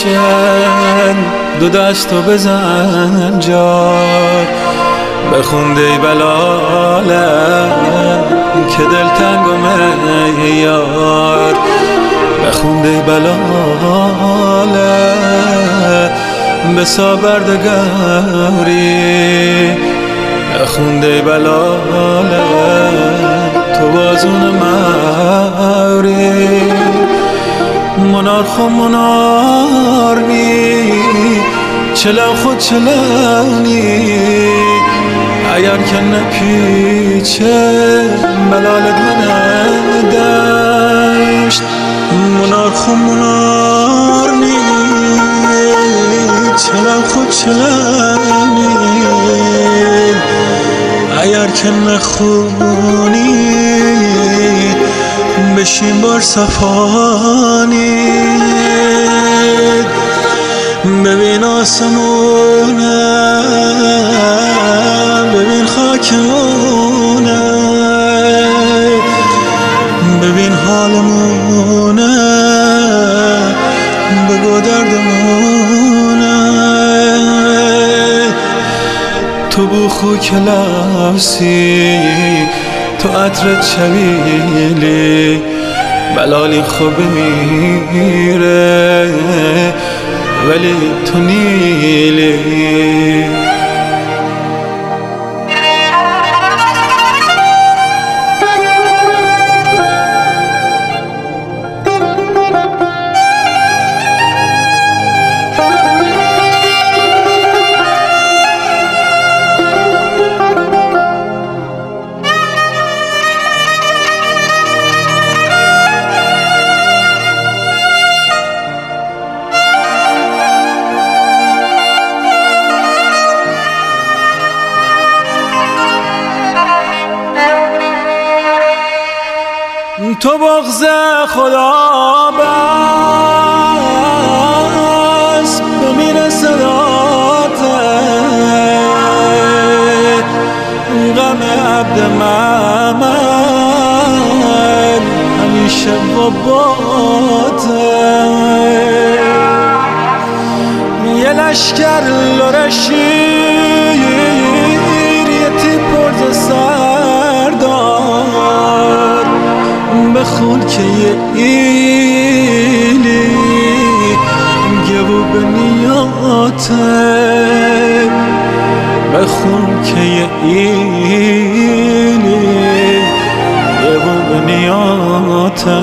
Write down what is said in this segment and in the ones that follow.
روشن دو دستو بزن جار بخونده ای بلالم که دلتنگم ای یار بخونده ای بلالم بسا بردگاری بخونده ای بلالم تو بازون موری منار خو منار نی چلو خود چلونی اگر که نپیچه بلالت من دشت منار خو منار نی چلو خود چلونی اگر که نخونی بشین بار صفانی ببین آسمونه ببین خاکمونه ببین حالمونه بگو دردمونه تو بو خو کلاسی تو عطرت شبیلی بلالی خوب میره ولی تو نیلی تو بغض خدا بس بمیر صداته غم عبد محمد همیشه باباته یه لشکر لرشیر یه تیپرز سردار بخون که یه ایلی گبو به نیاته بخون که یه ایلی گبو به نیاته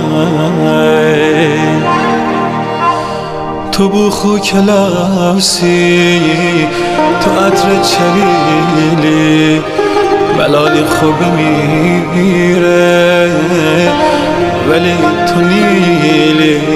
تو بو خو کلاسی تو عطرت شبیلی بلالی خوب میره ولی تو نیلی